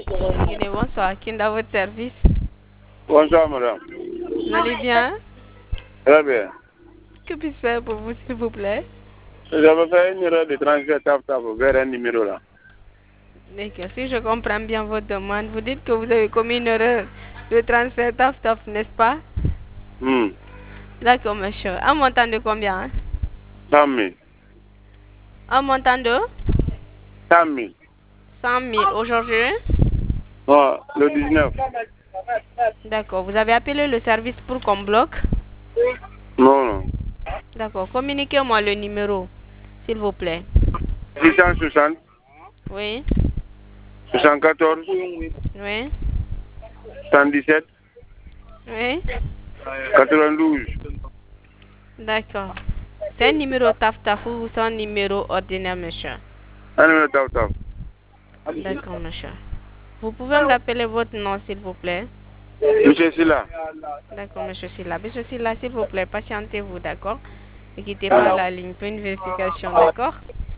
Guinée, bonsoir. Qui est dans votre service? Bonsoir, madame. Vous allez bien? Très bien. Que puis-je faire pour vous, s'il vous plaît? J'avais fait une erreur de transfert tap vers un numéro là. D'accord. Si je comprends bien votre demande, vous dites que vous avez commis une erreur de transfert taf, n'est-ce pas? D'accord, monsieur. Un montant de combien? Hein? 100 000. Un montant de 100 000. 100 000 aujourd'hui? Oh, le 19. D'accord. Vous avez appelé le service pour qu'on bloque? Non, non. D'accord. Communiquez-moi le numéro, s'il vous plaît. 660, Oui. 74, Oui. 117, Oui. 92. D'accord. C'est un numéro taf ou c'est un numéro ordinaire, monsieur? Un numéro tap. D'accord, monsieur. Vous pouvez me rappeler votre nom, s'il vous plaît? Monsieur Silla. D'accord, monsieur Silla. Monsieur Silla, s'il vous plaît, patientez-vous, d'accord? Ne quittez pas la ligne pour une vérification, d'accord?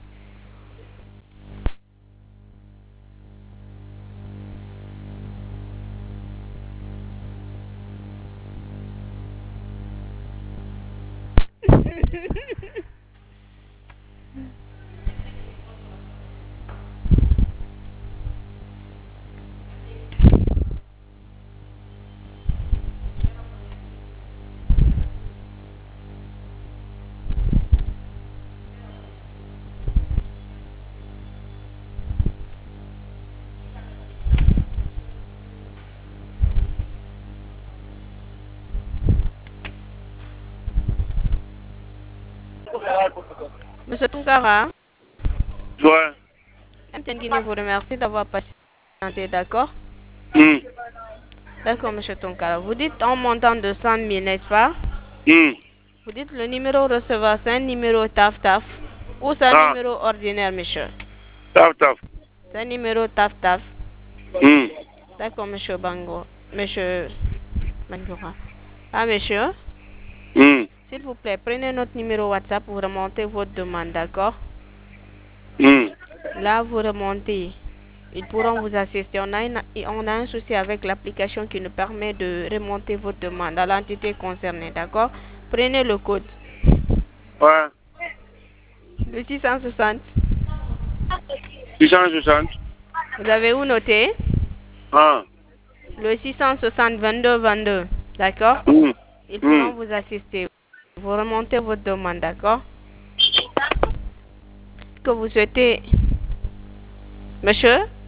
Monsieur Tunkara, Ouais. MTN Guinée vous remercie d'avoir patienté, d'accord? D'accord, monsieur Tunkara. Vous dites en montant de 100 000, n'est-ce pas? Vous dites le numéro receveur, c'est un numéro taf ou c'est un Ah, numéro ordinaire, monsieur? tap. C'est un numéro taf. D'accord, monsieur Bango. Monsieur Bangora. Ah, monsieur? S'il vous plaît, prenez notre numéro WhatsApp pour remonter votre demande, d'accord? Là, vous remontez. Ils pourront vous assister. On a un souci avec l'application qui nous permet de remonter votre demande à l'entité concernée, d'accord? Prenez le code. Ouais. Le 660. 660. Vous avez où noté? Ah. Le 660 22. D'accord? Ils pourront vous assister. Vous remontez votre demande, d'accord? Que vous souhaitez... Monsieur?